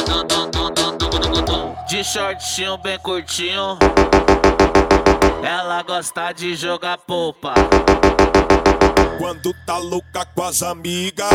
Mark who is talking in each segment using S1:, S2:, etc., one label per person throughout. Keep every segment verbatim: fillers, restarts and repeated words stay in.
S1: De shortinho bem curtinho, ela gosta de jogar polpa.
S2: Quando tá louca com as amigas,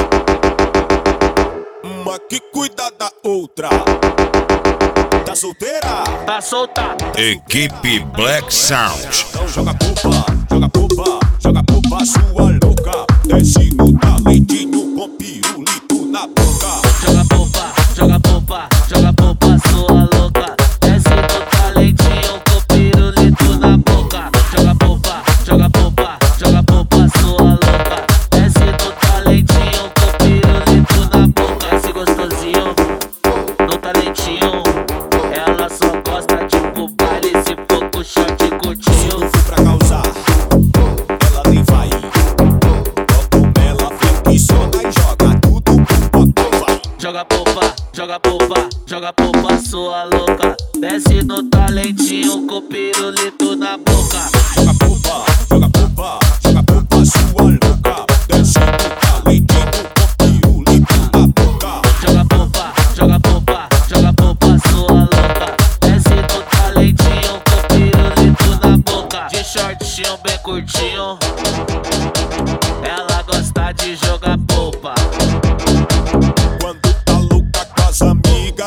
S2: uma que cuida da outra. Tá solteira?
S1: Tá solta.
S3: Equipe Black Sound.
S2: Então joga polpa, joga polpa, joga polpa, sua louca. Desce no talentinho com pirulito na boca.
S1: Joga polpa, joga polpa, joga polpa, sua louca. Desce no talentinho com pirulito na boca. Joga polpa, joga polpa, joga polpa, sua louca. Desce no talentinho com pirulito na boca. Esse gostosinho, no talentinho, ela só gosta de pro baile se for com short curtinho.
S2: Se for pra causar, ela nem vai. Bota ela, flexiona e joga tudo pro vai.
S1: Joga polpa, joga polpa, joga polpa, sua louca. Desce no talentinho com pirulito na boca.
S2: Joga polpa, joga polpa, joga polpa, sua louca. Desce no talentinho com pirulito na boca.
S1: Joga polpa, joga polpa, joga polpa, sua louca. Desce no talentinho com pirulito na boca. De shortinho bem curtinho, ela gosta de jogar polpa.
S2: Quando tá louca com as amigas,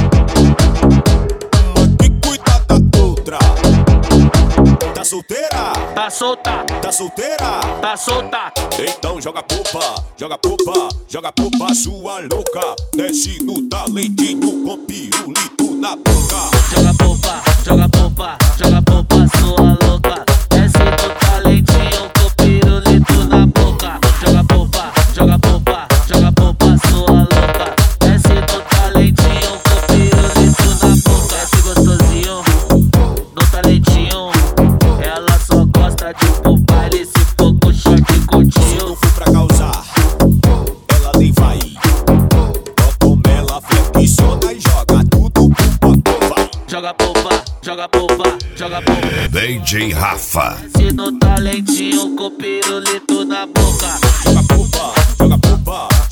S2: uma que cuida da outra. Tá solteira?
S1: Tá solta,
S2: Tá solteira?
S1: tá solta.
S2: Então joga polpa, joga polpa, joga polpa, sua louca. Desce no talentinho com pirulito na boca.
S1: Joga polpa, joga polpa, joga polpa, sua louca. Desce no talentinho com pirulito na boca. Joga polpa, joga polpa, joga polpa, sua louca. Desce no talentinho com pirulito na boca. Esse gostosinho, no talentinho, ela só gosta de pro baile se for com short
S2: Se
S1: curtinho.
S2: não for pra causar, ela nem vai. Bota ela, flexiona e joga tudo pro vai.
S1: Joga polpa, joga polpa, joga polpa.
S3: D J Rafa.
S1: Desce no talentinho com pirulito na boca.
S2: Joga polpa, joga polpa,